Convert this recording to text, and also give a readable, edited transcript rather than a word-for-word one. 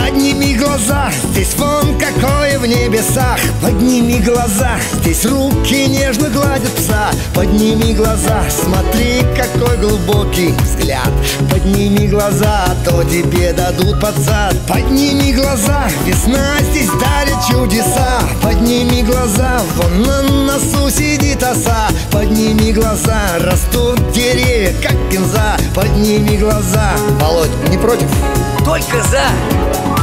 Подними глаза, здесь фон какой в небесах. Подними глаза, здесь руки нежно гладят пса. Подними глаза, смотри, какой глубокий взгляд. Подними глаза, а то тебе дадут под зад. Подними глаза, весна здесь дарит чудеса. Подними глаза, вон на носу сидит оса. Подними глаза, растут деревья, как кинза. Подними глаза. Володь, не против? Только за!